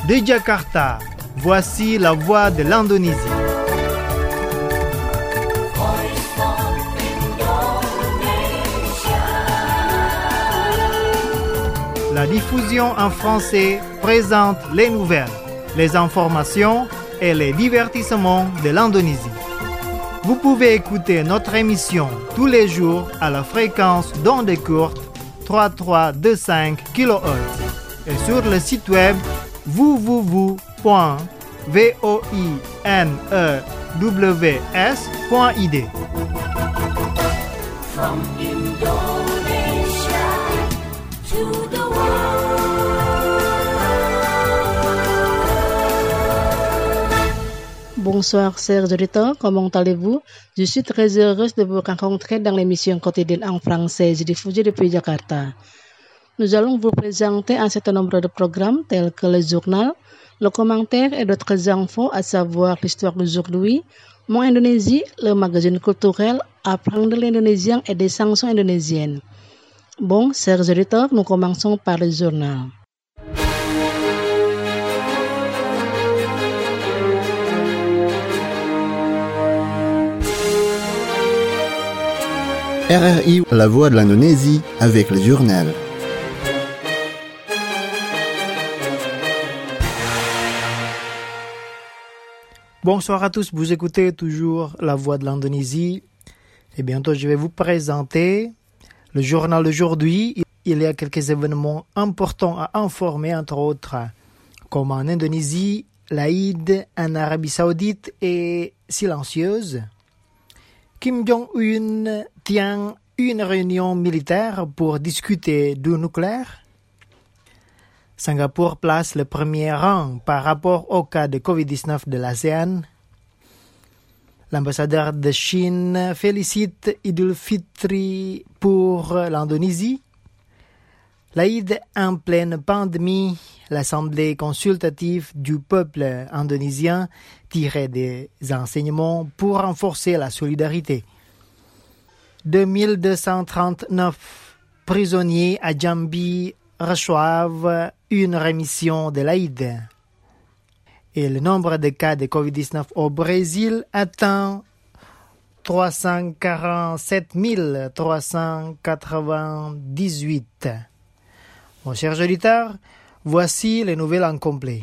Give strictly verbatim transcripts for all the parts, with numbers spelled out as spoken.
De Jakarta, voici la voix de l'Indonésie. La diffusion en français présente les nouvelles, les informations et les divertissements de l'Indonésie. Vous pouvez écouter notre émission tous les jours à la fréquence d'onde courte trois mille trois cent vingt-cinq kilohertz et sur le site web w w w point voinews point i d. From Indonesia to the world. Bonsoir chers auditeurs, comment allez-vous? Je suis très heureuse de vous rencontrer dans l'émission quotidienne en français diffusée depuis Jakarta. Nous allons vous présenter un certain nombre de programmes tels que le journal, le commentaire et d'autres infos, à savoir l'histoire d'aujourd'hui, Mon Indonésie, le magazine culturel, apprendre l'indonésien et des chansons indonésiennes. Bon, chers auditeurs, nous commençons par le journal. R R I, la voix de l'Indonésie, avec le journal. Bonsoir à tous, vous écoutez toujours la voix de l'Indonésie. Et bientôt, je vais vous présenter le journal d'aujourd'hui. Il y a quelques événements importants à informer, entre autres, comme en Indonésie, l'Aïd en Arabie Saoudite est silencieuse. Kim Jong-un tient une réunion militaire pour discuter du nucléaire. Singapour place le premier rang par rapport au cas de covid dix-neuf de l'ASEAN. L'ambassadeur de Chine félicite Idul Fitri pour l'Indonésie. L'Aïd en pleine pandémie, l'Assemblée consultative du peuple indonésien tirait des enseignements pour renforcer la solidarité. deux mille deux cent trente-neuf prisonniers à Jambi reçoivent une rémission de l'Aïd. Et le nombre de cas de covid dix-neuf au Brésil atteint trois cent quarante-sept mille trois cent quatre-vingt-dix-huit. Mon cher auditeur, voici les nouvelles en complet.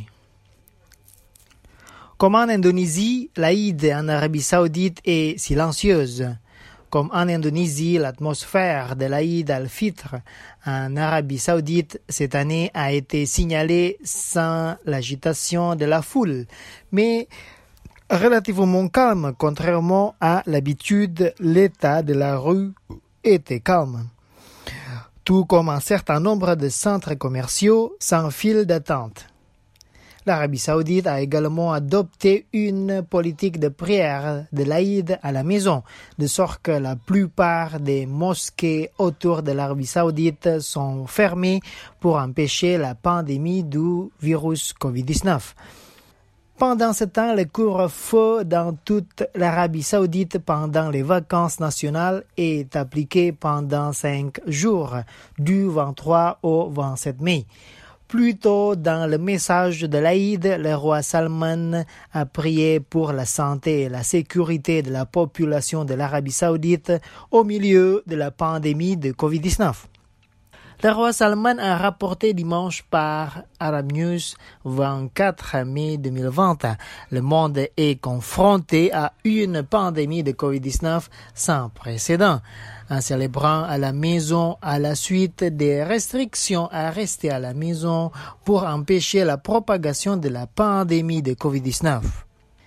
Comme en Indonésie, l'Aïd en Arabie Saoudite est silencieuse. Comme en Indonésie, l'atmosphère de l'Aïd al-Fitr en Arabie Saoudite cette année a été signalée sans l'agitation de la foule, mais relativement calme, contrairement à l'habitude, l'état de la rue était calme. Tout comme un certain nombre de centres commerciaux sans file d'attente. L'Arabie Saoudite a également adopté une politique de prière de l'Aïd à la maison, de sorte que la plupart des mosquées autour de l'Arabie Saoudite sont fermées pour empêcher la pandémie du virus covid dix-neuf. Pendant ce temps, le couvre-feu dans toute l'Arabie Saoudite pendant les vacances nationales est appliqué pendant cinq jours, du vingt-trois au vingt-sept mai. Plus tôt dans le message de l'Aïd, le roi Salman a prié pour la santé et la sécurité de la population de l'Arabie Saoudite au milieu de la pandémie de covid dix-neuf. Le roi Salman a rapporté dimanche par Arab News vingt-quatre mai deux mille vingt. Le monde est confronté à une pandémie de covid dix-neuf sans précédent. En célébrant à la maison à la suite des restrictions à rester à la maison pour empêcher la propagation de la pandémie de covid dix-neuf.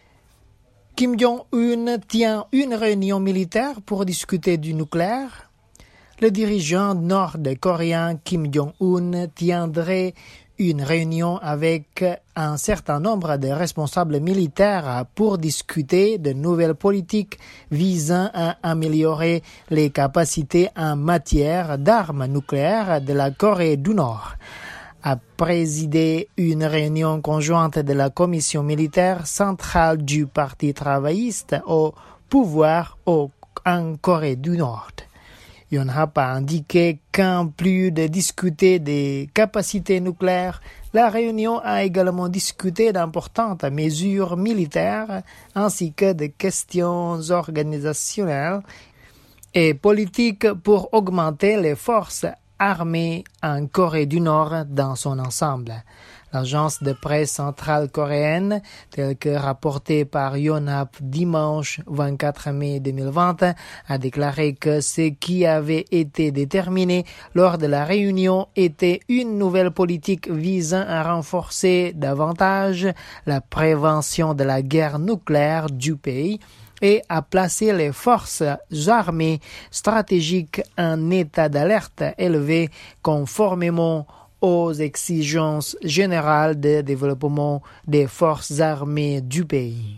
Kim Jong-un tient une réunion militaire pour discuter du nucléaire. Le dirigeant nord-coréen Kim Jong-un tiendrait une réunion avec un certain nombre de responsables militaires pour discuter de nouvelles politiques visant à améliorer les capacités en matière d'armes nucléaires de la Corée du Nord. A présidé une réunion conjointe de la commission militaire centrale du Parti travailliste au pouvoir au, en Corée du Nord. Yonhap a indiqué qu'en plus de discuter des capacités nucléaires, La réunion a également discuté d'importantes mesures militaires ainsi que de questions organisationnelles et politiques pour augmenter les forces armées en Corée du Nord dans son ensemble. L'agence de presse centrale coréenne, telle que rapportée par Yonhap dimanche vingt-quatre mai deux mille vingt, a déclaré que ce qui avait été déterminé lors de la réunion était une nouvelle politique visant à renforcer davantage la prévention de la guerre nucléaire du pays et à placer les forces armées stratégiques en état d'alerte élevé conformément aux exigences générales de développement des forces armées du pays.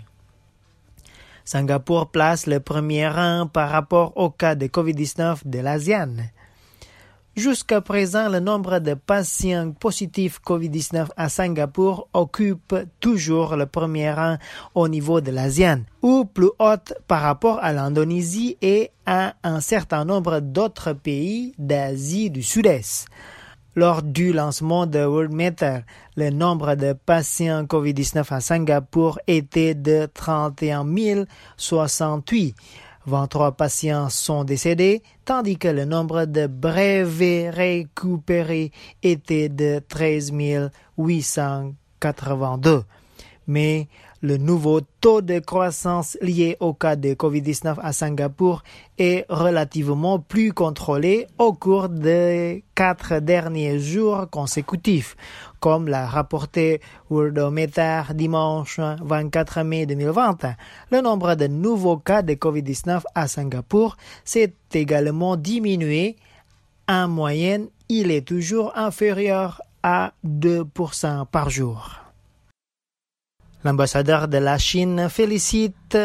Singapour place le premier rang par rapport au cas de covid dix-neuf de l'ASEAN. Jusqu'à présent, le nombre de patients positifs covid dix-neuf à Singapour occupe toujours le premier rang au niveau de l'ASEAN, ou plus haute par rapport à l'Indonésie et à un certain nombre d'autres pays d'Asie du Sud-Est. Lors du lancement de Worldmeter, le nombre de patients covid dix-neuf à Singapour était de trente et un mille soixante-huit. vingt-trois patients sont décédés, tandis que le nombre de brevets récupérés était de treize mille huit cent quatre-vingt-deux. Mais le nouveau taux de croissance lié au cas de covid dix-neuf à Singapour est relativement plus contrôlé au cours des quatre derniers jours consécutifs, comme l'a rapporté Worldometer dimanche vingt-quatre mai deux mille vingt. Le nombre de nouveaux cas de covid dix-neuf à Singapour s'est également diminué. En moyenne, il est toujours inférieur à deux pour cent par jour. L'ambassadeur de la Chine félicite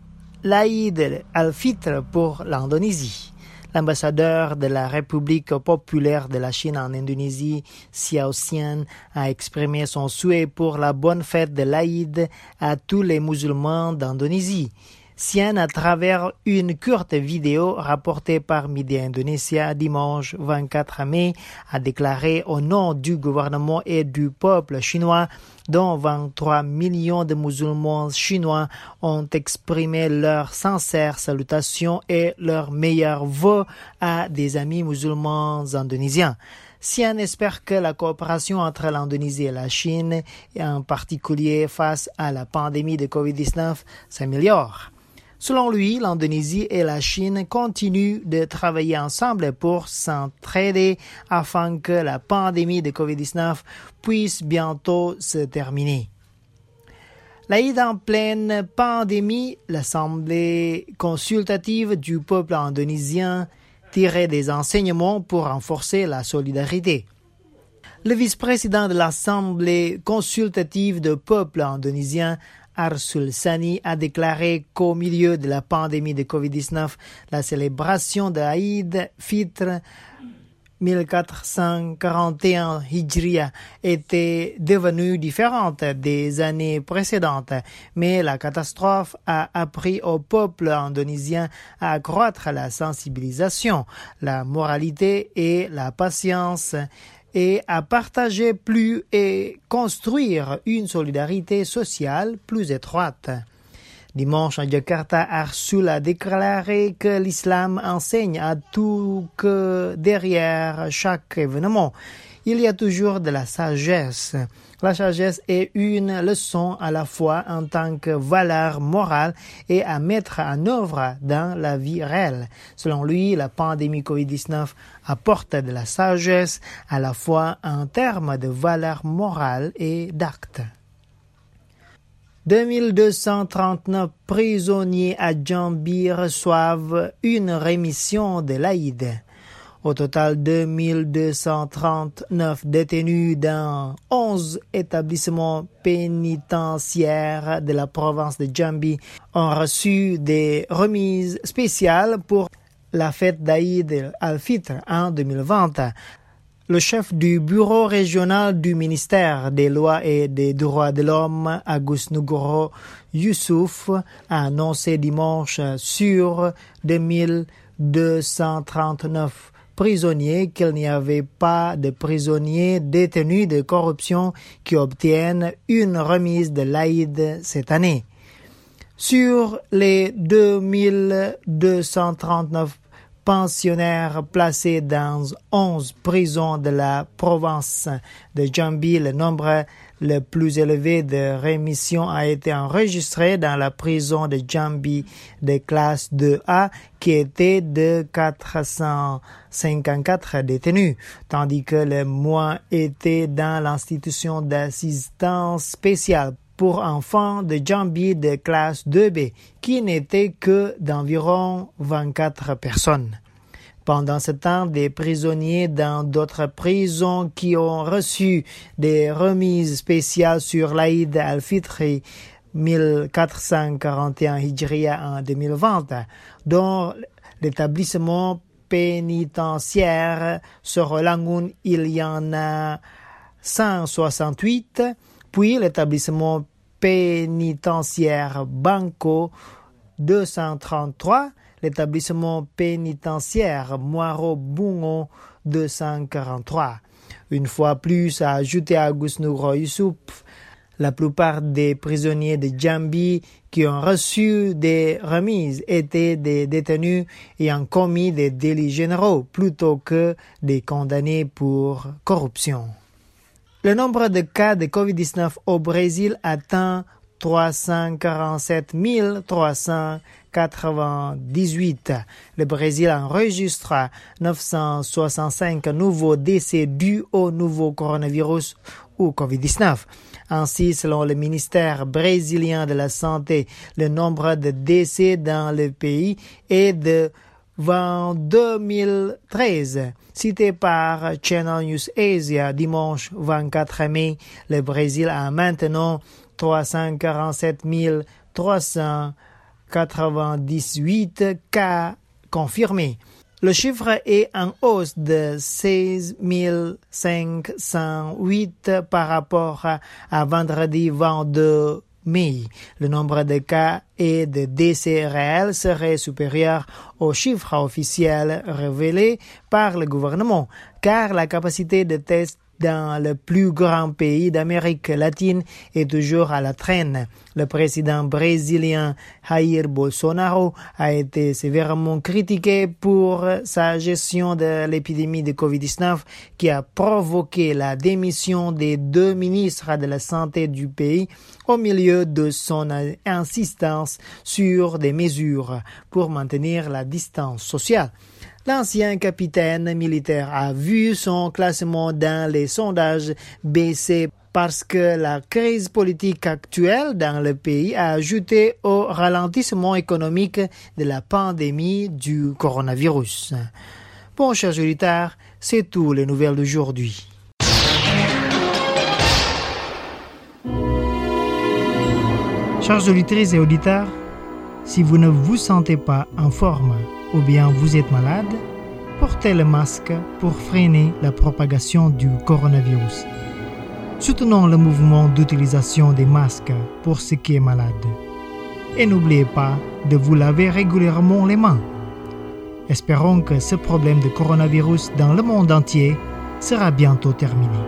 l'Aïd al-Fitr pour l'Indonésie. L'ambassadeur de la République populaire de la Chine en Indonésie, Xiao Xian, a exprimé son souhait pour la bonne fête de l'Aïd à tous les musulmans d'Indonésie. Xian, à travers une courte vidéo rapportée par Media Indonesia dimanche vingt-quatre mai, a déclaré au nom du gouvernement et du peuple chinois, dont vingt-trois millions de musulmans chinois ont exprimé leurs sincères salutations et leurs meilleurs vœux à des amis musulmans indonésiens. Xian espère que la coopération entre l'Indonésie et la Chine, et en particulier face à la pandémie de covid dix-neuf, s'améliore. Selon lui, l'Indonésie et la Chine continuent de travailler ensemble pour s'entraider afin que la pandémie de covid dix-neuf puisse bientôt se terminer. L'Aïd en pleine pandémie, l'Assemblée consultative du peuple indonésien tirait des enseignements pour renforcer la solidarité. Le vice-président de l'Assemblée consultative du peuple indonésien, Arsul Sani, a déclaré qu'au milieu de la pandémie de covid dix-neuf, la célébration de l'Aïd Fitr mille quatre cent quarante et un Hijriya était devenue différente des années précédentes, mais la catastrophe a appris au peuple indonésien à accroître la sensibilisation, la moralité et la patience, et à partager plus et construire une solidarité sociale plus étroite. Dimanche à Jakarta, Arsul a déclaré que l'islam enseigne à tout que derrière chaque événement, il y a toujours de la sagesse. La sagesse est une leçon à la fois en tant que valeur morale et à mettre en œuvre dans la vie réelle. Selon lui, la pandémie covid dix-neuf apporte de la sagesse à la fois en termes de valeur morale et d'actes. deux mille deux cent trente-neuf prisonniers à Jambi reçoivent une rémission de l'Aïd. Au total, deux mille deux cent trente-neuf détenus dans onze établissements pénitentiaires de la province de Jambi ont reçu des remises spéciales pour la fête d'Aïd al-Fitr en deux mille vingt. Le chef du bureau régional du ministère des lois et des droits de l'homme, Agus Nugroho Yusuf, a annoncé dimanche sur deux mille deux cent trente-neuf prisonniers qu'il n'y avait pas de prisonniers détenus de corruption qui obtiennent une remise de l'Aïd cette année. Sur les deux mille deux cent trente-neuf pensionnaires placés dans onze prisons de la province de Jambi, le nombre le plus élevé de rémissions a été enregistré dans la prison de Jambi de classe deux A qui était de quatre cent cinquante-quatre détenus, tandis que le moins était dans l'institution d'assistance spéciale pour enfants de Jambi de classe deux B, qui n'était que d'environ vingt-quatre personnes. Pendant ce temps, des prisonniers dans d'autres prisons qui ont reçu des remises spéciales sur l'Aïd al-Fitr mille quatre cent quarante et un Hijriya en deux mille vingt, dont l'établissement pénitentiaire Sorolangun, il y en a cent soixante-huit, puis l'établissement pénitentiaire Banco deux cent trente-trois, l'établissement pénitentiaire Moiro Bungo deux cent quarante-trois. Une fois plus, a ajouté Agus Nouro Youssouf, la plupart des prisonniers de Jambi qui ont reçu des remises étaient des détenus ayant commis des délits généraux plutôt que des condamnés pour corruption. Le nombre de cas de covid dix-neuf au Brésil atteint trois cent quarante-sept mille trois cent quatre-vingt-dix-huit. Le Brésil enregistre neuf cent soixante-cinq nouveaux décès dus au nouveau coronavirus ou covid dix-neuf. Ainsi, selon le ministère brésilien de la Santé, le nombre de décès dans le pays est de vingt-deux mille treize. Cité par Channel News Asia dimanche vingt-quatre mai, le Brésil a maintenant trois cent quarante-sept mille trois cent quatre-vingt-dix-huit cas confirmés. Le chiffre est en hausse de seize mille cinq cent huit par rapport à, à vendredi vingt-deux mai. Le nombre de cas et de décès réels serait supérieur aux chiffres officiels révélés par le gouvernement, car la capacité de test dans le plus grand pays d'Amérique latine est toujours à la traîne. Le président brésilien Jair Bolsonaro a été sévèrement critiqué pour sa gestion de l'épidémie de covid dix-neuf qui a provoqué la démission des deux ministres de la Santé du pays au milieu de son insistance sur des mesures pour maintenir la distance sociale. L'ancien capitaine militaire a vu son classement dans les sondages baisser parce que la crise politique actuelle dans le pays a ajouté au ralentissement économique de la pandémie du coronavirus. Bon, chers auditeurs, c'est tout les nouvelles d'aujourd'hui. Chers auditrices et auditeurs, si vous ne vous sentez pas en forme ou bien vous êtes malade, portez le masque pour freiner la propagation du coronavirus. Soutenons le mouvement d'utilisation des masques pour ceux qui sont malades. Et n'oubliez pas de vous laver régulièrement les mains. Espérons que ce problème de coronavirus dans le monde entier sera bientôt terminé.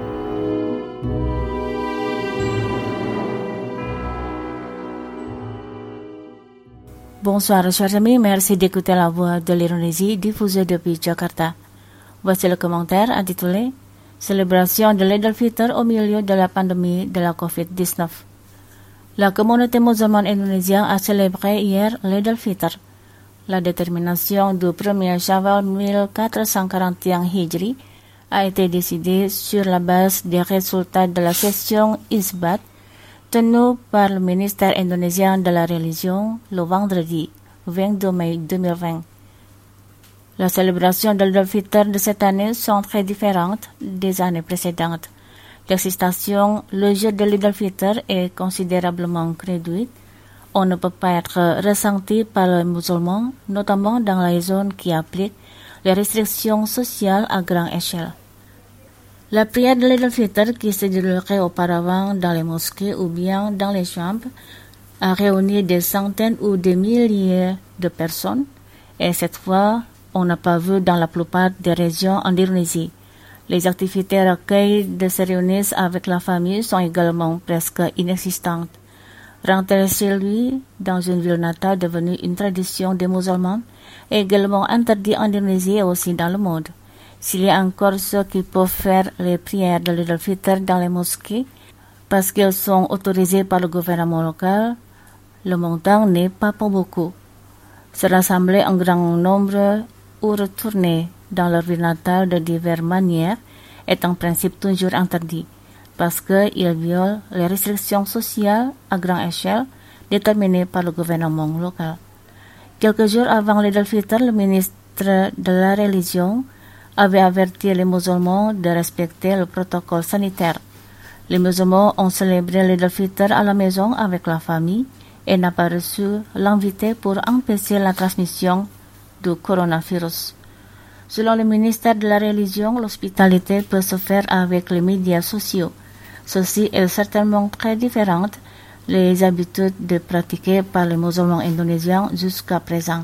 Bonsoir chers amis, merci d'écouter la voix de l'Indonésie diffusée depuis Jakarta. Voici le commentaire intitulé « Célébration de l'Eid al-Fitr au milieu de la pandémie de la covid dix-neuf ». La communauté musulmane indonésienne a célébré hier l'Eid al-Fitr. La détermination du premier Shawwal mille quatre cent quarante et un Hijri a été décidée sur la base des résultats de la session Isbat tenue par le ministère indonésien de la religion le vendredi vingt-deux mai deux mille vingt. La célébration de l'Eid al-Fitr de cette année sont très différentes des années précédentes. L'excitation le jour de l'Eid al-Fitr est considérablement réduite. On ne peut pas être ressenti par les musulmans, notamment dans les zones qui appliquent les restrictions sociales à grande échelle. La prière de l'Eid al-Fitr qui se déroulerait auparavant dans les mosquées ou bien dans les chambres a réuni des centaines ou des milliers de personnes et cette fois on n'a pas vu dans la plupart des régions en Indonésie. Les activités recueil de se réunir avec la famille sont également presque inexistantes. Rentrer chez lui dans une ville natale devenue une tradition des musulmans est également interdit en Indonésie et aussi dans le monde. S'il y a encore ceux qui peuvent faire les prières de l'Eid al-Fitr dans les mosquées parce qu'elles sont autorisées par le gouvernement local, le montant n'est pas pour beaucoup. Se rassembler en grand nombre ou retourner dans leur ville natale de diverses manières est en principe toujours interdit parce qu'il viole les restrictions sociales à grande échelle déterminées par le gouvernement local. Quelques jours avant l'Eid al-Fitr, le ministre de la Religion avait averti les musulmans de respecter le protocole sanitaire. Les musulmans ont célébré l'Eid al-Fitr à la maison avec la famille et n'a pas reçu l'invité pour empêcher la transmission du coronavirus. Selon le ministère de la Religion, l'hospitalité peut se faire avec les médias sociaux. Ceci est certainement très différent des habitudes de pratiquer par les musulmans indonésiens jusqu'à présent.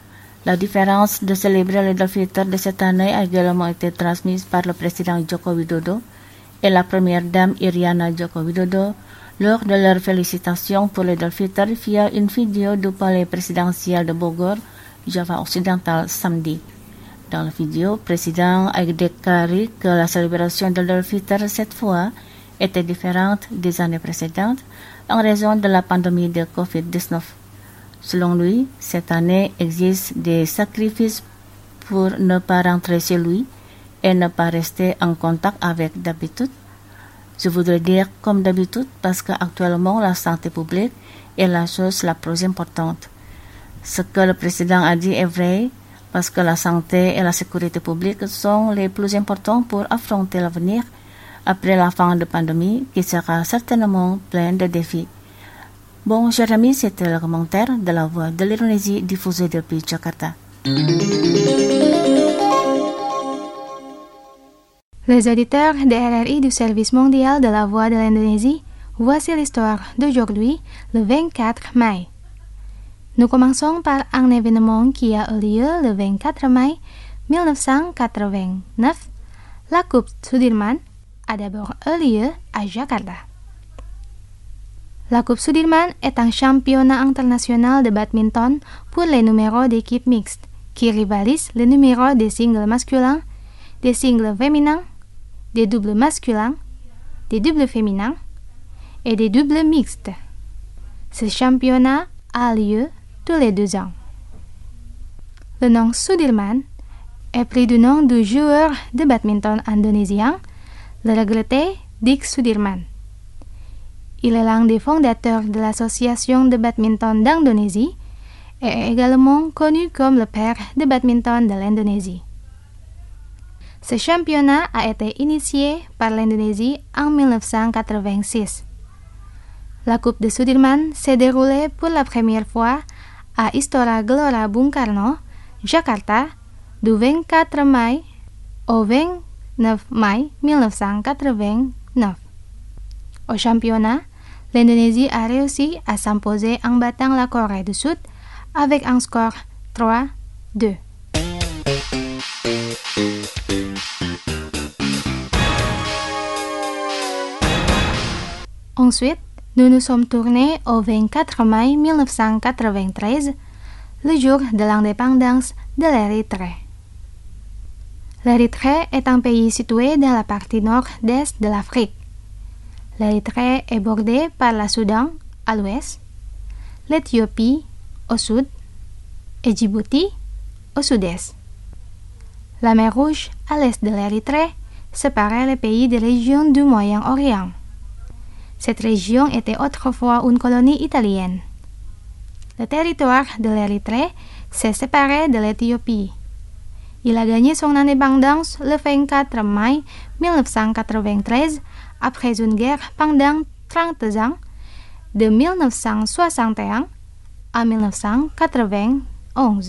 La différence de célébrer l'Eid al-Fitr de cette année a également été transmise par le président Joko Widodo et la première dame Iriana Joko Widodo lors de leur félicitation pour l'Eid al-Fitr via une vidéo du palais présidentiel de Bogor, Java occidental, samedi. Dans la vidéo, le président a déclaré que la célébration de l'Eid al-Fitr cette fois était différente des années précédentes en raison de la pandémie de covid dix-neuf. Selon lui, cette année existe des sacrifices pour ne pas rentrer chez lui et ne pas rester en contact avec d'habitude. Je voudrais dire comme d'habitude parce qu'actuellement la santé publique est la chose la plus importante. Ce que le président a dit est vrai parce que la santé et la sécurité publique sont les plus importants pour affronter l'avenir après la fin de la pandémie qui sera certainement pleine de défis. Bon, chers amis, c'était le commentaire de la Voix de l'Indonésie diffusé depuis Jakarta. Les auditeurs de R R I du Service mondial de la Voix de l'Indonésie, voici l'histoire d'aujourd'hui, le vingt-quatre mai. Nous commençons par un événement qui a eu lieu le vingt-quatre mai mille neuf cent quatre-vingt-neuf. La Coupe Sudirman a d'abord eu lieu à Jakarta. La Coupe Sudirman est un championnat international de badminton pour les numéros d'équipe mixte qui rivalisent les numéros des singles masculins, des singles féminins, des doubles masculins, des doubles féminins et des doubles mixtes. Ce championnat a lieu tous les deux ans. Le nom Sudirman est pris du nom du joueur de badminton indonésien, le regretté Dick Sudirman. Il est l'un des fondateurs de l'association de badminton d'Indonésie et est également connu comme le père de badminton de l'Indonésie. Ce championnat a été initié par l'Indonésie en mille neuf cent quatre-vingt-six. La Coupe de Sudirman s'est déroulée pour la première fois à Istora Gelora Bung Karno, Jakarta, du vingt-quatre mai au vingt-neuf mai mille neuf cent quatre-vingt-neuf. Au championnat, l'Indonésie a réussi à s'imposer en battant la Corée du Sud avec un score trois à deux. Ensuite, nous nous sommes tournés au vingt-quatre mai mille neuf cent quatre-vingt-treize, le jour de l'indépendance de l'Érythrée. L'Érythrée est un pays situé dans la partie nord-est de l'Afrique. L'Érythrée est bordée par la Soudan à l'ouest, l'Éthiopie au sud et Djibouti au sud-est. La mer Rouge à l'est de l'Érythrée séparait les pays des régions du Moyen-Orient. Cette région était autrefois une colonie italienne. Le territoire de l'Érythrée s'est séparé de l'Éthiopie. Il a gagné son indépendance le vingt-quatre mai mille neuf cent quatre-vingt-treize après une guerre pendant trente ans, de mille neuf cent soixante et un à mille neuf cent quatre-vingt-onze.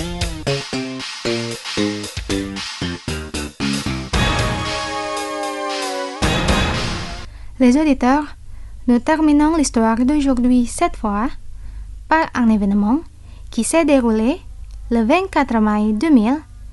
Les auditeurs, nous terminons l'histoire d'aujourd'hui cette fois par un événement qui s'est déroulé le vingt-quatre mai deux mille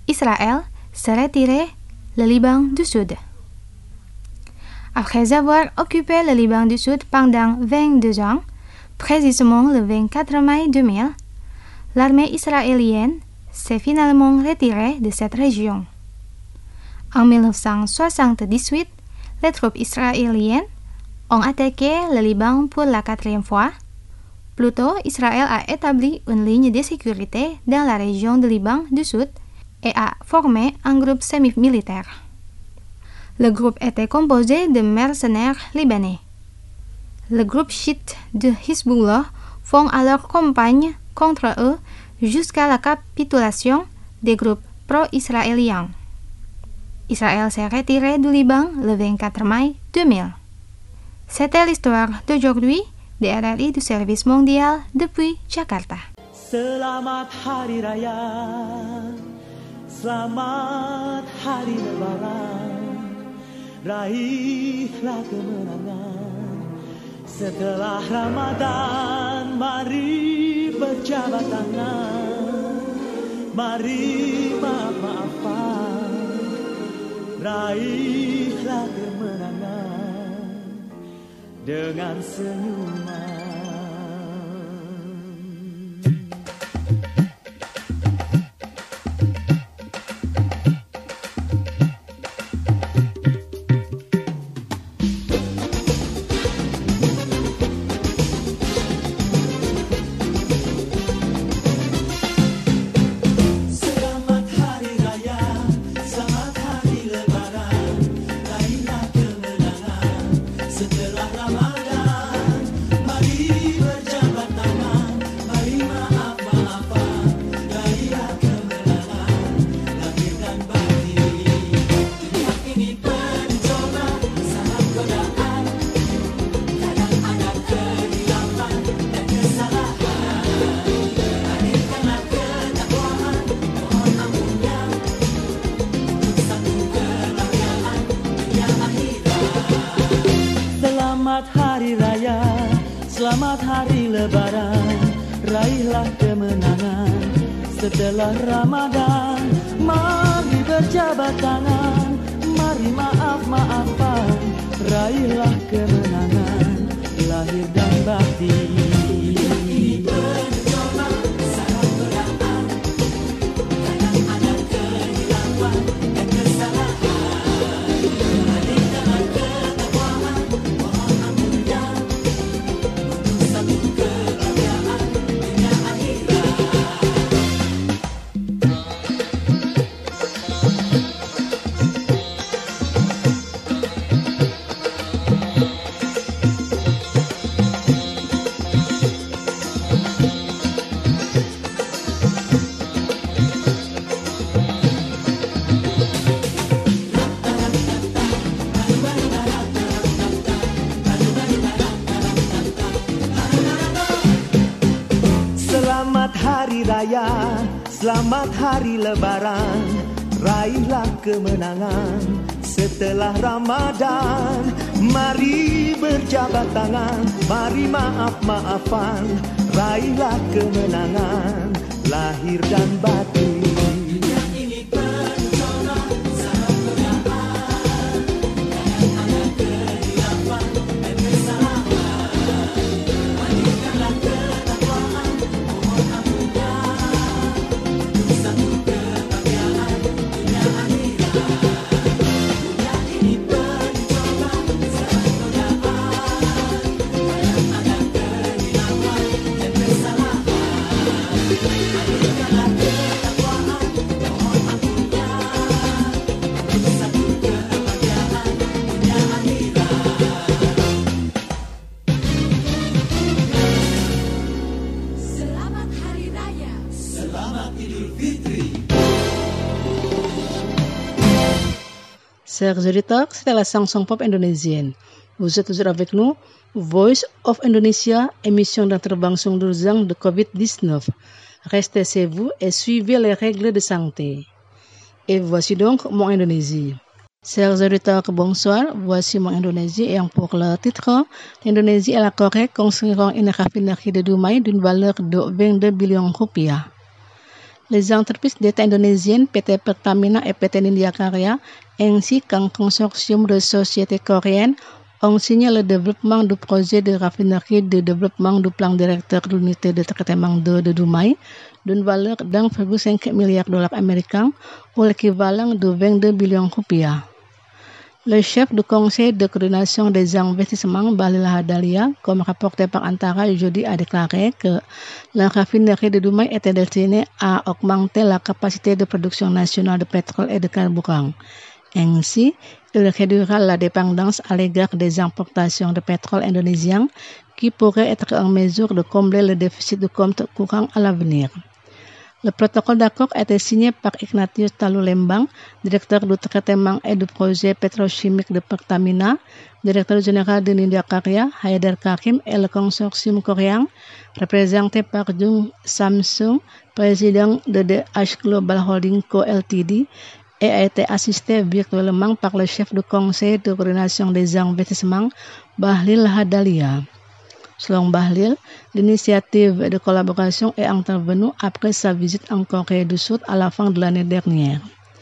Israël se retire le Liban du Sud. Après avoir occupé le Liban du Sud pendant vingt-deux ans, précisément le vingt-quatre mai deux mille, l'armée israélienne s'est finalement retirée de cette région. En mille neuf cent soixante-dix-huit, les troupes israéliennes ont attaqué le Liban pour la quatrième fois. Plutôt, Israël a établi une ligne de sécurité dans la région du Liban du Sud et a formé un groupe semi-militaire. Le groupe était composé de mercenaires libanais. Le groupe chiite de Hezbollah font alors campagne contre eux jusqu'à la capitulation des groupes pro-israéliens. Israël s'est retiré du Liban le vingt-quatre mai deux mille. C'était l'histoire d'aujourd'hui de R R I du Service Mondial depuis Jakarta. Selamat Hari Raya, selamat Hari Lebaran, raihlah kemenangan. Setelah Ramadan, mari berjabat tangan, mari maaf-maafan, raihlah kemenangan dengan senyuman. Selamat Hari Raya, selamat Hari Lebaran, raihlah kemenangan. Setelah Ramadan, mari berjabat tangan, mari maaf-maafan, raihlah kemenangan, lahir dan batin. Selamat Hari Raya, selamat Hari Lebaran, raihlah kemenangan. Setelah Ramadan, mari berjabat tangan, mari maaf-maafan, raihlah kemenangan, lahir dan batin. Chers auditeurs, c'était la chanson pop indonésienne. Vous êtes toujours avec nous, Voice of Indonesia, émission d'intervention d'urgence de covid dix-neuf. Restez chez vous et suivez les règles de santé. Et voici donc mon Indonésie. Chers auditeurs, bonsoir. Voici mon Indonésie et pour le titre, l'Indonésie et la Corée construiront une raffinerie de Dumai d'une valeur de vingt-deux billions rupiah. Les entreprises d'État indonésiennes P T Pertamina et P T Nindya Karya ainsi qu'un consortium de sociétés coréennes ont signé le développement du projet de raffinerie de développement du plan directeur de l'unité de traitement d'eau de Dumai d'une valeur d'un virgule cinq milliard de dollars américains ou l'équivalent de vingt-deux millions rupiah. Le chef du conseil de coordination des investissements, Bahlil Lahadalia, comme rapporté par Antara jeudi, a déclaré que la raffinerie de Dumai était destinée à augmenter la capacité de production nationale de pétrole et de carburant. Ainsi, il réduira la dépendance à l'égard des importations de pétrole indonésien qui pourrait être en mesure de combler le déficit de compte courant à l'avenir. Le protocole d'accord a été signé par Ignatius Talulembang, directeur du traitement et du projet pétrochimique de Pertamina, directeur général de Nindya Karya, Haidar Karim, et le consortium coréen, représenté par Jung Samsung, président de D H Global Holding Co. Ltd, et a été assisté virtuellement par le chef du conseil de coordination des investissements, Bahlil Lahadalia. Selon Bahlil, l'initiative de collaboration est intervenue après sa visite en Corée du Sud à la fin de l'année dernière.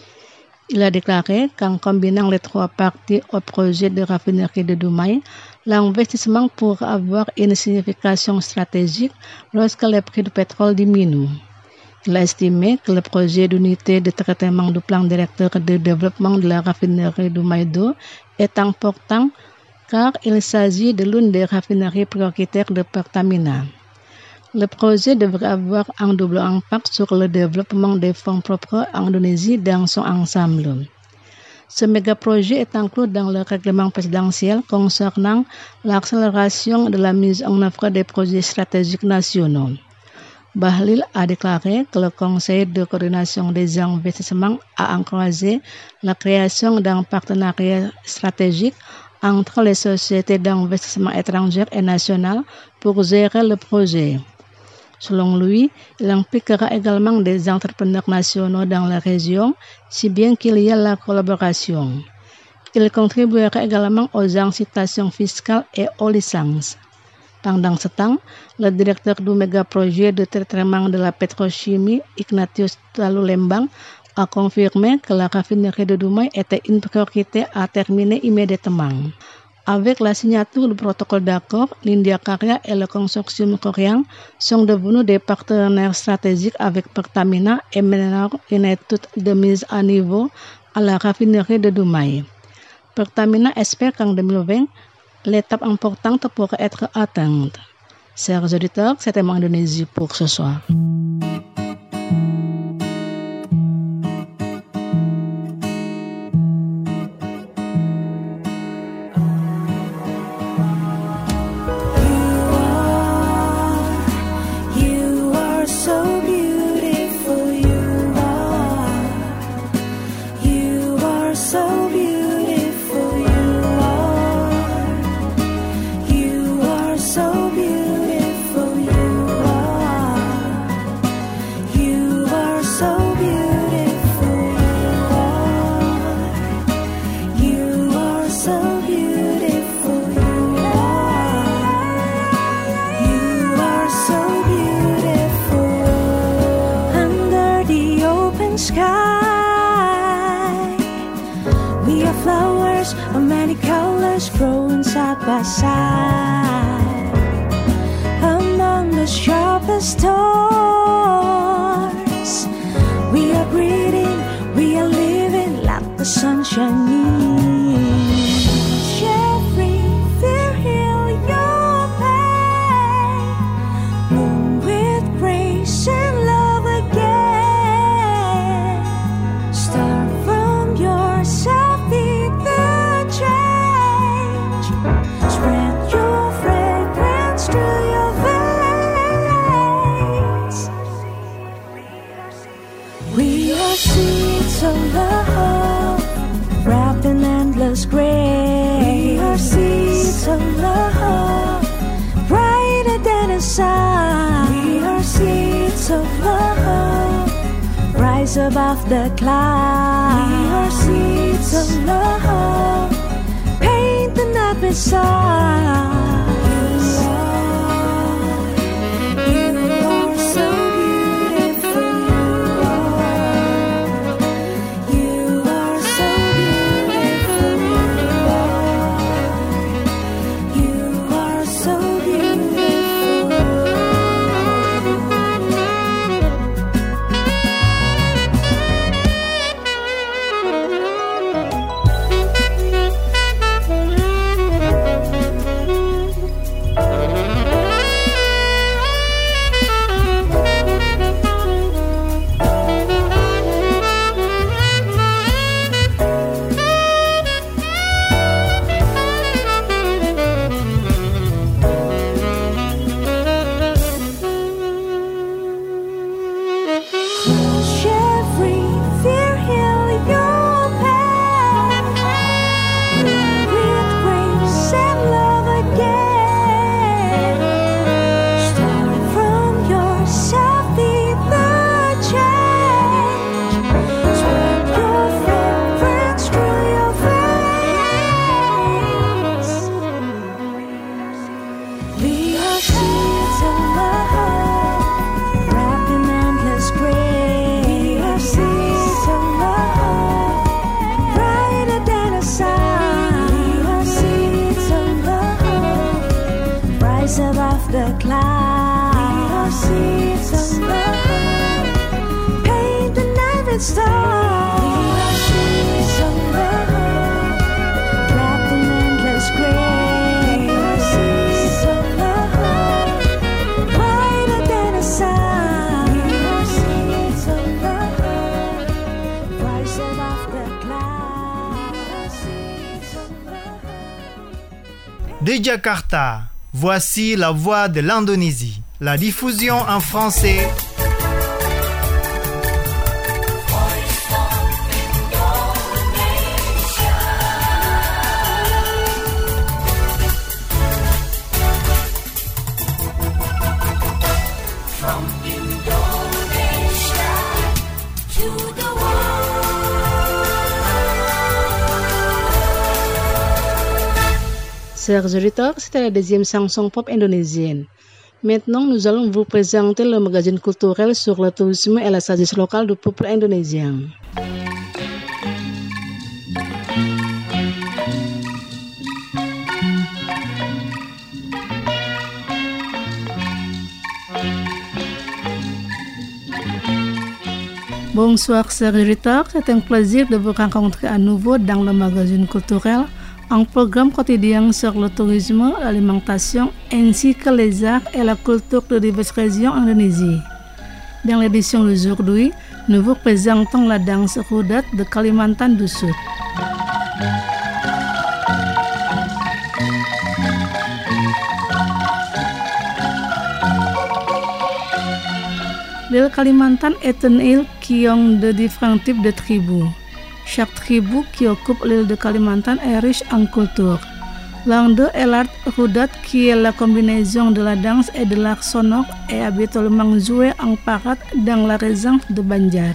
Il a déclaré qu'en combinant les trois parties au projet de raffinerie de Dumai, l'investissement pourra avoir une signification stratégique lorsque les prix du pétrole diminuent. Il a estimé que le projet d'unité de traitement du plan directeur de développement de la raffinerie Dumai deux est important car il s'agit de l'une des raffineries prioritaires de Pertamina. Le projet devrait avoir un double impact sur le développement des fonds propres en Indonésie dans son ensemble. Ce méga-projet est inclus dans le règlement présidentiel concernant l'accélération de la mise en œuvre des projets stratégiques nationaux. Bahlil a déclaré que le Conseil de coordination des investissements a encouragé la création d'un partenariat stratégique entre les sociétés d'investissement étrangères et nationales pour gérer le projet. Selon lui, il impliquera également des entrepreneurs nationaux dans la région, si bien qu'il y a la collaboration. Il contribuera également aux incitations fiscales et aux licences. Pendant ce temps, le directeur du méga-projet de traitement de la pétrochimie, Ignatius Talulembang, a confirmé que la raffinerie de Dumai était une priorité à terminer immédiatement. Avec la signature du protocole d'accord, Nindya Karya et le consortium coréen sont devenus des partenaires stratégiques avec Pertamina et mèneront une étude de mise à niveau à la raffinerie de Dumai. Pertamina espère qu'en deux mille vingt, l'étape importante pourrait être atteinte. Chers auditeurs, c'était mon Indonésie pour ce soir. By side among the sharpest stars, we are breathing, we are living like the sunshine needs. Jeffrey, fear, heal your pain, moon with grace and love again. Start from yourself, be the change. Spread your fragrance through your veins. We are seeds of love, wrapped in endless grace. We are seeds of love, brighter than the sun. We are seeds of love, rise above the clouds. We are seeds of love, paint the night with sun. You are, you are so beautiful. You star. We are seeds of love, wrapped in endless grace. We are seeds of love, brighter than a sun. We are seeds of love, rising off the clouds. We are seeds of love. De Jakarta, voici la voix de l'Indonésie. La diffusion en français. Chers auditeurs, c'était la deuxième chanson pop indonésienne. Maintenant, nous allons vous présenter le magazine culturel sur le tourisme et la sagesse locale du peuple indonésien. Bonsoir, chers auditeurs, c'est un plaisir de vous rencontrer à nouveau dans le magazine culturel, un programme quotidien sur le tourisme, l'alimentation, ainsi que les arts et la culture de diverses régions en Indonésie. Dans l'édition d'aujourd'hui, nous vous présentons la danse Rudat de Kalimantan du Sud. L'île Kalimantan est une île qui a de différents types de tribus. Chaque tribu qui occupe l'île de Kalimantan est riche en culture. L'un d'eux est l'art Rudat, qui est la combinaison de la danse et de l'art sonore et habituellement joué en parade dans la région de Banjar.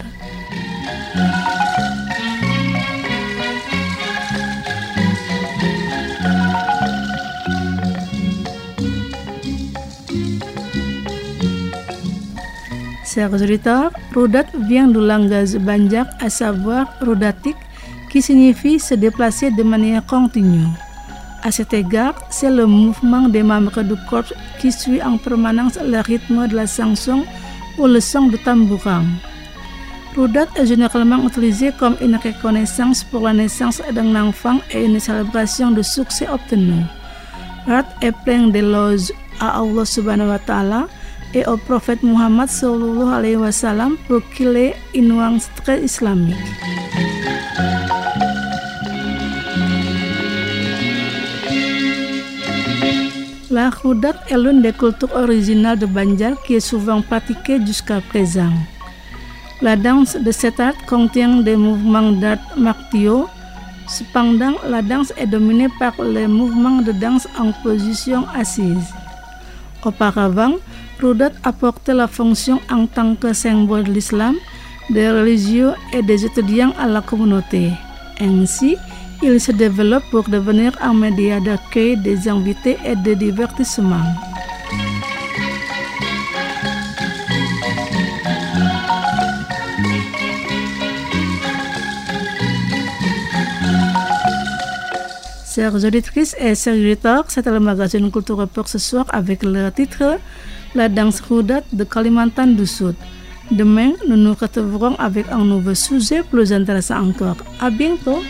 Chers auditeurs, Rudat vient du langage Banjar, à savoir rudatik, qui signifie se déplacer de manière continue. À cet égard, c'est le mouvement des membres du corps qui suit en permanence le rythme de la chanson ou le son du tambourin. Rudat est généralement utilisé comme une reconnaissance pour la naissance d'un enfant et une célébration de succès obtenu. L'art est plein d'éloges à Allah subhanahu wa ta'ala et au prophète Muhammad sallallahu alayhi wa sallam pour qu'il ait une nuance très islamique. La Rudat est l'une des cultures originales de Banjar qui est souvent pratiquée jusqu'à présent. La danse de cet art contient des mouvements d'art martiaux. Cependant, la danse est dominée par les mouvements de danse en position assise. Auparavant, Rudat apportait la fonction en tant que symbole de l'islam, des religieux et des étudiants à la communauté. Ainsi, il se développe pour devenir un média d'accueil des invités et de divertissement. Chers auditrices et chers auditeurs, c'était le magazine culturel pour ce soir avec le titre La danse Rudat de Kalimantan du Sud. Demain, nous nous retrouverons avec un nouveau sujet plus intéressant encore. À bientôt!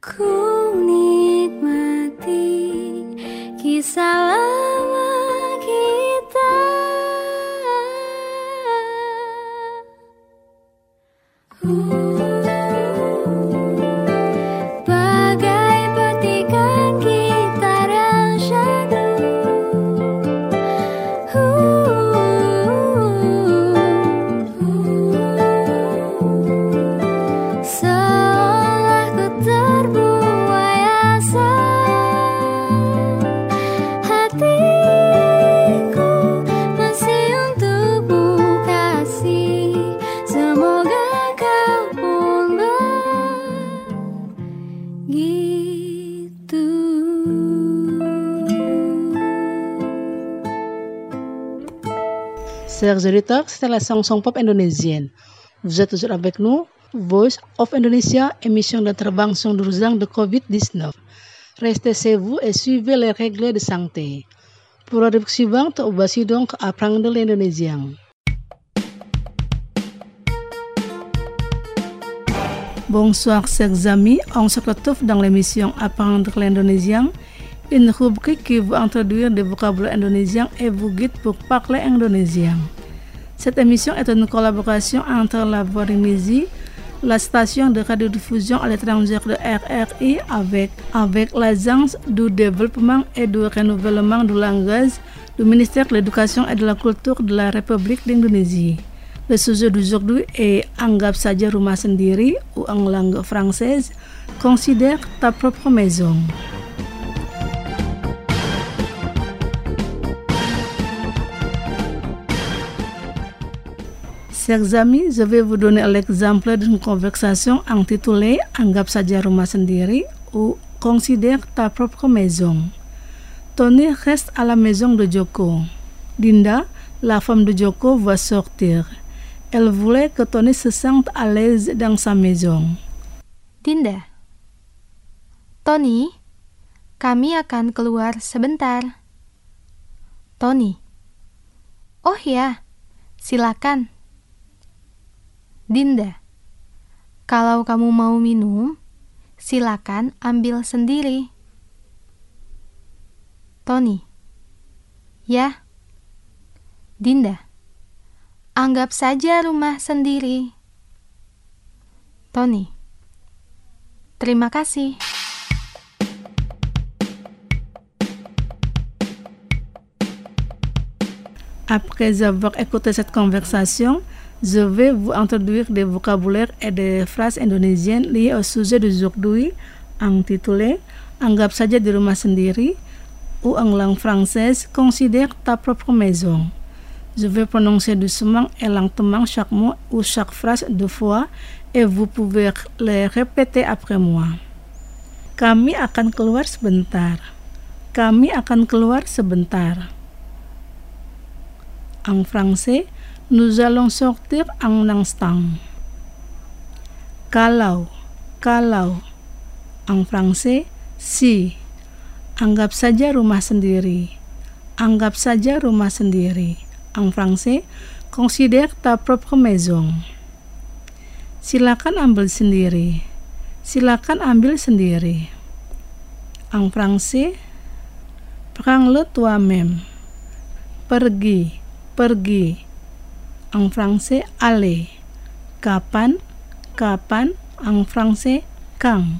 Ku nikmati kisah lama kita. Bagai petikan gitar yang syahdu, seolah ku terbuai asa. Hatiku masih untukmu kasih. Semoga kau pun begitu. Chers auditeurs, c'est la chanson pop indonésienne. Vous êtes toujours avec nous, Voice of Indonesia, émission d'intervention d'urgence de covid dix-neuf. Restez chez vous et suivez les règles de santé. Pour la rubrique suivante, voici donc apprendre l'indonésien. Bonsoir chers amis, on se retrouve dans l'émission Apprendre l'indonésien, une rubrique qui vous introduire des vocabulaires indonésiens et vous guide pour parler indonésien. Cette émission est une collaboration entre la Voix du Midi, la station de radiodiffusion à l'étranger de R R I avec, avec l'Agence du développement et du renouvellement du langage du ministère de l'Éducation et de la Culture de la République d'Indonésie. Le sujet d'aujourd'hui est Anggap saja rumah sendiri ou en langue française, considère ta propre maison. Chers amis, je vais vous donner l'exemple d'une conversation intitulée Anggap saja rumah sendiri ou considère ta propre maison. Tony reste à la maison de Joko. Dinda, la femme de Joko, va sortir. Elle voulait que Tony se sente à l'aise dans sa maison. Dinda, Tony, kami akan keluar sebentar. Tony, oh ya, silakan. Dinda, kalau kamu mau minum, silakan ambil sendiri. Tony, ya. Dinda, anggap saja rumah sendiri. Tony, terima kasih. Après avoir écouté cette conversation, je vais vous introduire des vocabulaires et des phrases indonésiennes liées au sujet d'aujourd'hui, intitulé Anggap saja di rumah sendiri ou en langue française, considère ta propre maison. Je vais prononcer doucement et lentement chaque mot ou chaque phrase deux fois et vous pouvez les répéter après moi. Kami akan keluar sebentar. Kami akan keluar sebentar. En français, nous allons sortir un instant. Kalau, kalau. En français, si. Anggap saja rumah sendiri. Anggap saja rumah sendiri. En français, considère ta propre maison. Silakan ambil sendiri. Silakan ambil sendiri. En français, prends-le toi-même. Pergi, pergi. En français, aller. Kapan, kapan. En français, quand.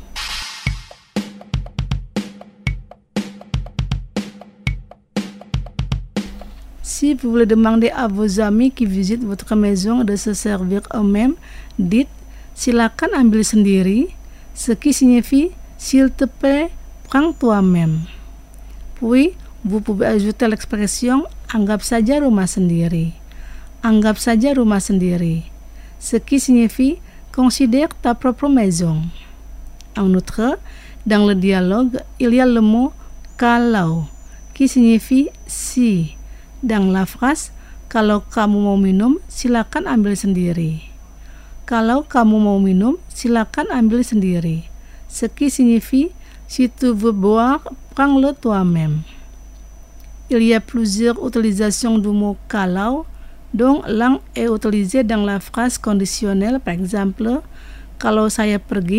Si vous voulez demander à vos amis qui visitent votre maison de se servir eux-mêmes, dites silakan ambil sendiri, ce qui signifie s'il te plaît, prends toi-même. Puis, vous pouvez ajouter l'expression anggap saja rumah sendiri. Anggap saja rumah sendiri, ce qui signifie considère ta propre maison. En outre, dans le dialogue, il y a le mot kalau, qui signifie si. Dans la phrase, kalau kamu mau minum, silakan ambil sendiri. Kalau kamu mau minum, silakan ambil sendiri. Ce qui signifie, si tu veux boire, prends-le toi-même. Il y a plusieurs utilisations du mot kalau, dont l'un est utilisé dans la phrase conditionnelle. Par exemple, kalau saya pergi,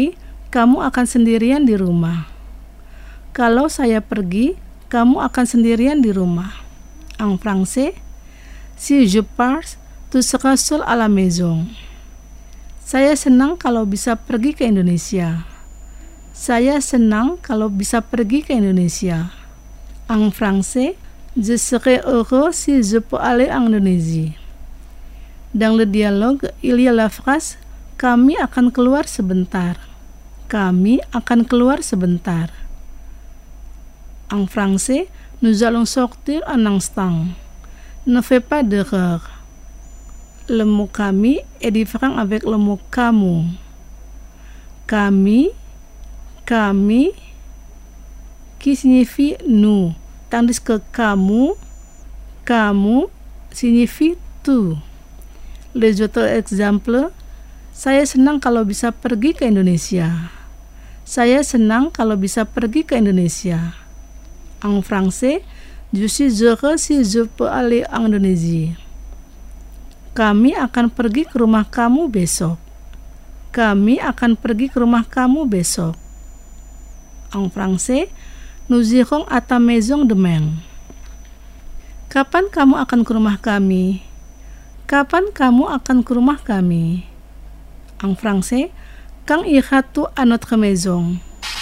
kamu akan sendirian di rumah. Kalau saya pergi, kamu akan sendirian di rumah. En français, si je pars, tu seras seul à la maison. Saya senang kalau bisa pergi ke Indonesia. Saya senang kalau bisa pergi ke Indonesia. En français, je serais heureux si je peux aller en Indonésie. Dans le dialogue, il y a la phrase kami akan keluar sebentar. Kami akan keluar sebentar. En français, nous allons sortir un instant. Ne fais pas d'erreur. Le mot kami est différent avec le mot kamu. Kami, kami, qui signifie nous, tandis que kamu, kamu signifie tu. Les autres exemples, saya senang kalau bisa pergi ke Indonesia. Saya senang kalau bisa pergi ke Indonesia. En français, je suis heureux si je peux aller en Indonésie. Kami akan pergi ke rumah kamu besok. Kami akan pergi ke rumah kamu besok. En français, nous irons à ta maison demain. Kapan kamu akan ke rumah kami? Kapan kamu akan ke rumah kami? En français, quand iras-tu à notre maison?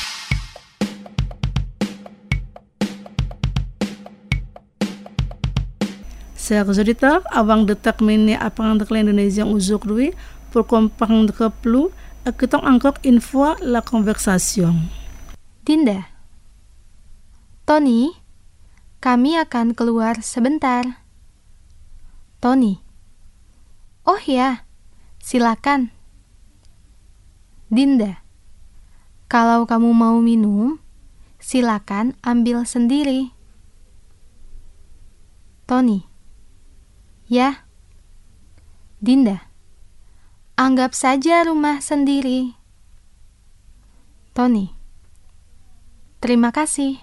Chers auditeurs, avant de terminer apprendre l'indonésien aujourd'hui, pour comprendre plus, écoutons encore une fois la conversation. Dinda, Tony, kami akan keluar sebentar. Tony, oh ya, silakan. Dinda, kalau kamu mau minum, silakan ambil sendiri. Tony, ya. Dinda, anggap saja rumah sendiri. Tony, terima kasih.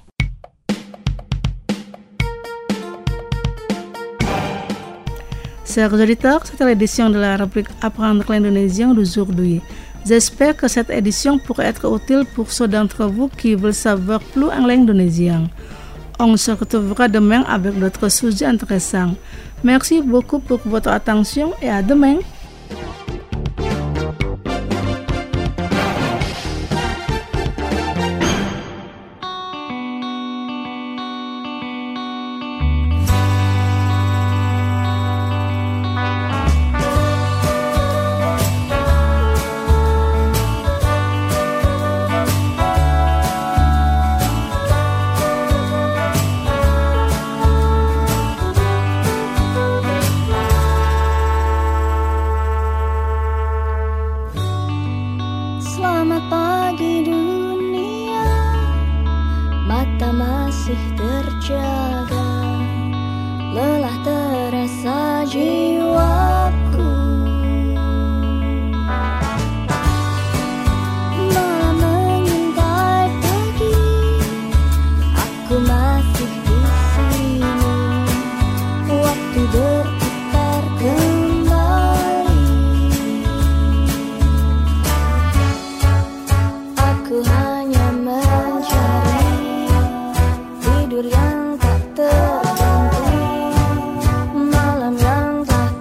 Chers auditeurs, c'était l'édition de la rubrique Apprendre l'indonésien d'aujourd'hui. J'espère que cette édition pourrait être utile pour ceux d'entre vous qui veulent savoir plus en langue indonésienne. On se retrouvera demain avec d'autres sujets intéressants. Merci beaucoup pour votre attention et à demain. Selamat pagi dunia, mata masih terjaga, lelah terasa jiwaku. Malam mengintai pagi, aku masih di sini. Waktu berputar kembali, aku hanya mencari tidur yang tak terganti, malam yang tak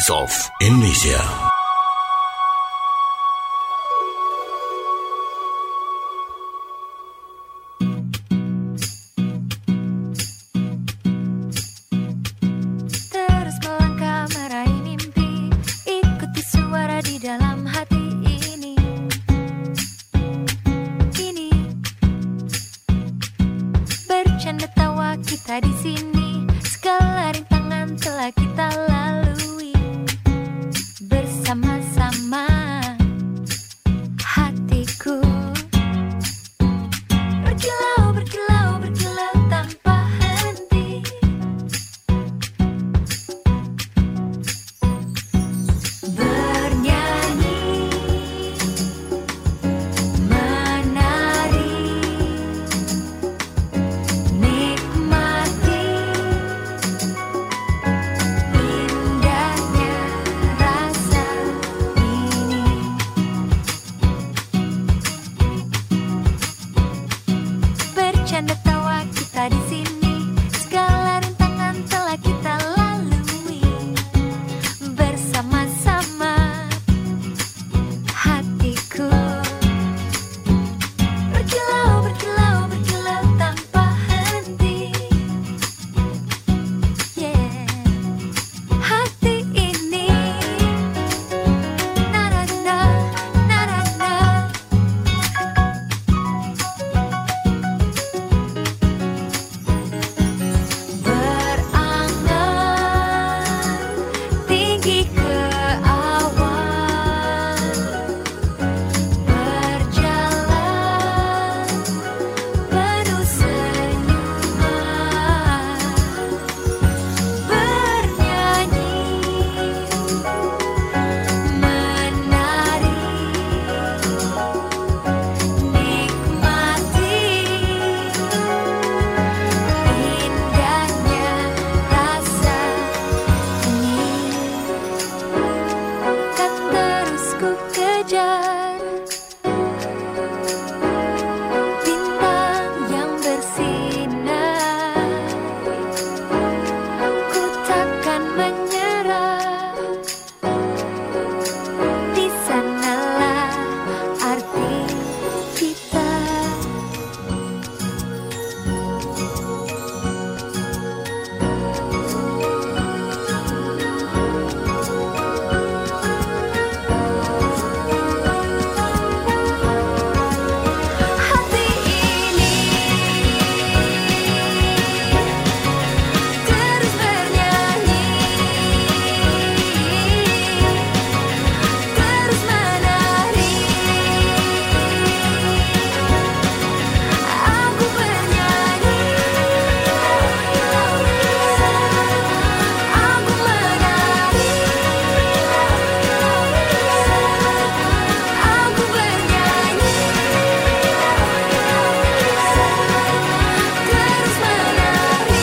Voice of Indonesia. Terus melangkah meraih mimpi, ikuti suara di dalam hati ini. Ini bercanda tawa kita di sini, segala rintangan telah kita lalui bersama-sama. Hatiku berkilau, berkilau, berkilau tanpa henti. Bernyanyi, menari, nikmati indahnya rasa ini. Bercanda tawa kita di sini, segala rintangan telah kita lalui bersama-sama. Hatiku berkilau, berkilau, berkilau tanpa henti. Yeah, hati ini na na na na na na. Berangan tinggi ke awan, berjalan penuh senyuman, bernyanyi, menari, nikmati indahnya rasa ini. Kan terus ku kejar bintang yang bersinar, ku takkan menyerah. Di sanalah arti kita. Hati ini terus bernyanyi, terus menari. Aku bernyanyi, aku menari. Aku bernyanyi, terus menari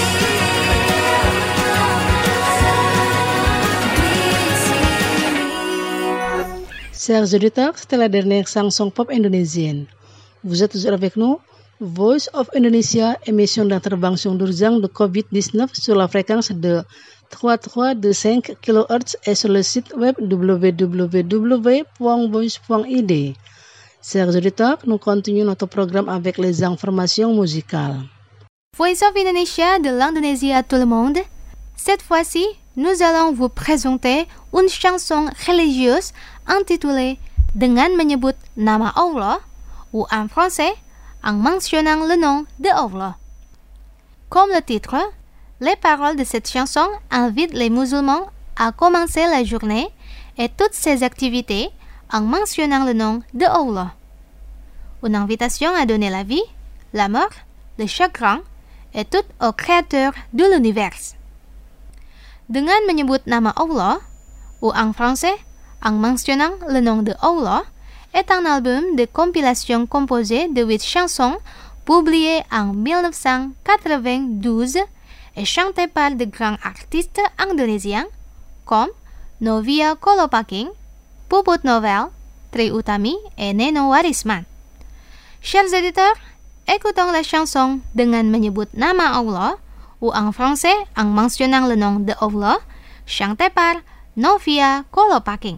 di sini. Chers auditeurs, c'était la dernière chanson pop indonésienne. Vous êtes toujours avec nous, Voice of Indonesia, émission d'intervention d'urgence de covid dix-neuf sur la fréquence de trois virgule trois deux cinq kilohertz et sur le site web w w w point voice point i d. Chers auditeurs, nous continuons notre programme avec les informations musicales. Voice of Indonesia de l'Indonésie à tout le monde. Cette fois-ci, nous allons vous présenter une chanson religieuse intitulée Dengan menyebut nama Allah, ou en français, en mentionnant le nom de Allah. Comme le titre, les paroles de cette chanson invitent les musulmans à commencer la journée et toutes ses activités en mentionnant le nom de Allah. Une invitation à donner la vie, la mort, le chagrin et tout au Créateur de l'univers. Dengan menyebut nama Allah, ou en français, en mentionnant le nom de Allah, est un album de compilation composé de huit chansons publié en dix-neuf cent quatre-vingt-douze et chanté par de grands artistes indonésiens comme Novia Kolopaking, Puput Novel, Tri Utami et Neno Warisman. Chers auditeurs, écoutons la chanson Dengan menyebut nama Allah, ou en français en mentionnant le nom de Allah, chantée par Novia Kolopaking.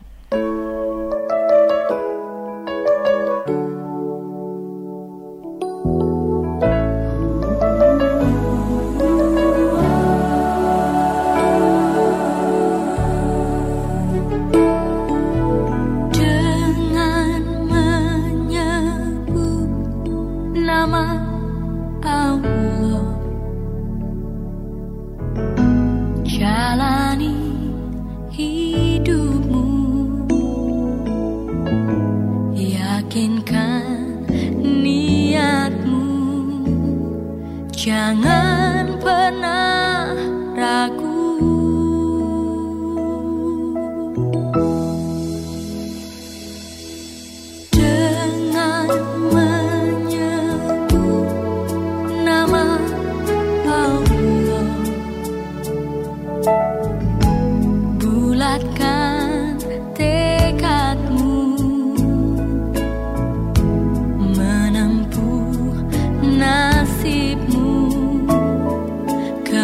Jangan pernah ragu. Dengan menyebut nama Allah, bulatkan tekadmu menempuh nasibmu.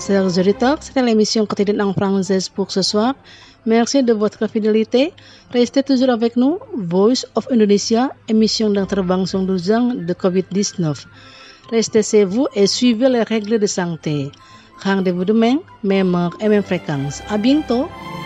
Chers auditeurs, c'était l'émission quotidienne en français pour ce soir. Merci de votre fidélité. Restez toujours avec nous. Voice of Indonesia, émission d'intervention d'urgence de covid dix-neuf. Restez chez vous et suivez les règles de santé. Rendez-vous demain, même heure et même fréquence. À bientôt.